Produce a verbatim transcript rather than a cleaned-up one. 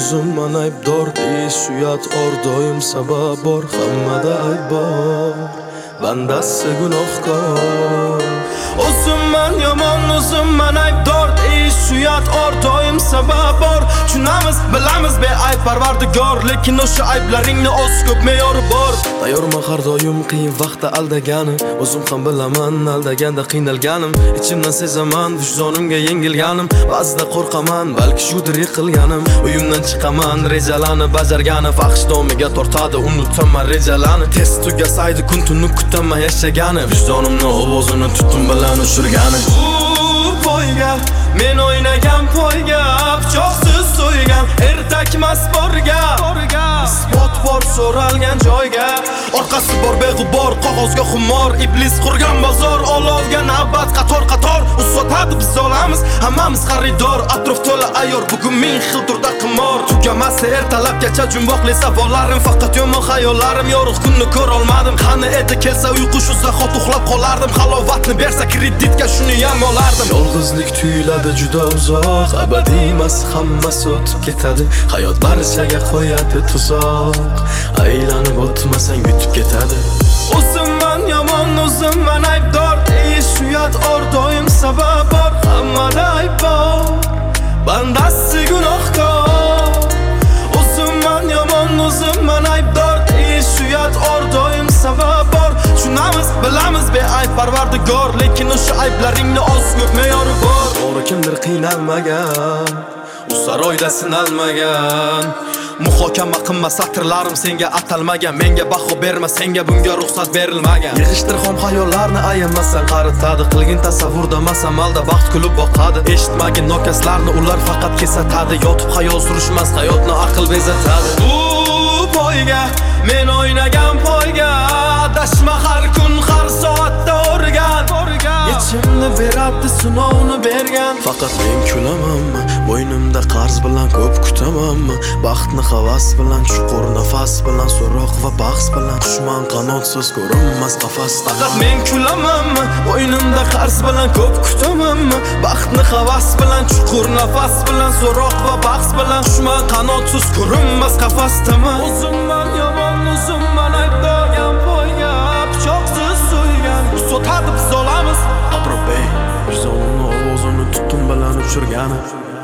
o'zimman aybdor deyish uyat or doim sabab bor, hammada ayb bor, bandasi gunohkor. O'zimman yomon, o'zimman aybdor deyish uyat or doim sabab bor. Tushunamiz, bilamiz beayb Parvardigor, lekin o'sha ayblaringni o'z ko'p me'yori bor. Tayyorman har doim qiyin vaqtda aldagani, o'zim ham bilaman aldaganda qiynalganim. Ichimdan sezaman vijdonimga yengilganim, ba'zida qo'rqaman balki shudir yiqilganim. Uyimdan chiqaman rejalarni bajargani, fahsh domiga tortadi unutaman rejalarni. Tez tugasaydi kun tuni kutaman yashagani, vijdonimni ovozini tutum bilan ushirgani. Poyga, men o'ynagan poyga, pichoqsiz so'ygan ertakmas borga. Isbot bor so'ralgan joyga, orqasi bor beg'ubor qog'ozga xumor. Iblis qurgan bozor, olovga navbat qator qator. U sotadi biz olamiz, hammamiz xaridor. Atrof to'la ayyor, bugun ming xil turda qimor. Tugamasa ertalabgacha jumboqli savollarim, faqat yomon xayollarim. Yorug' kunni ko'ra olmadim, qani edi kelsa uyqu shu zahot uxlab qolardim. Halovatni bersa kreditga shuni ham olardim. Yolg'izlik tuyuladi juda uzoq, abadiy emas, hammasi o'tib ketadi. Hayot barchaga qo'yadi tuzoq, aylanib o'tmasang yutib ketadi. O'zimman yomon, o'zimman aybdor deyish uyat or doim sabab bor, hammada ayb bor, bandasi gunohkor. O'zimman yomon, o'zimman aybdor deyish uyat or doim sabab bor. Tushunamiz, bilamiz beayb Parvardigor, lekin o'sha ayblaringni o'z ko'p me'yori bor. To'g'ri kimdir qiynalmagan, u saroyda sinalmagan. Muhokama qilma satrlarim senga atalmagan, menga baho berma, senga bunga ruxsat berilmagan. Yig'ishtir xom xayollarni ayamasang qaritadi, qilgin tasavvurda masamalda baxt kulib boqadi. Eshitmagin nokaslarni, ular faqat kesatadi. Yotib xayol surishmas, hayotni aql bezatadi. Bu poyga, men o'ynagan poyga, adashma har kun har soatda o'rgan. Yechimni berabdi sinovni bergan. Faqat men kulamanmi, bo'ynimda qarz bilan ko'p kutamanmi? Baxtni havas bilan, chuqur nafas bilan, so'roq va bahs bilan. Dushman qanotsiz ko'rinmas qafasda. Faqat men kulamanmi, bo'ynimda qarz bilan ko'p kutamanmi? Baxtni havas bilan, chuqur nafas bilan, so'roq va bahs bilan. Dushman qanotsiz ko'rinmas qafasdaman. O'zimman yomon, o'zimman aybdor, poyga, pichoqsiz so'ygan. Sotadi biz olamiz, vijdonimni ovozini tutum bilan ushirgani.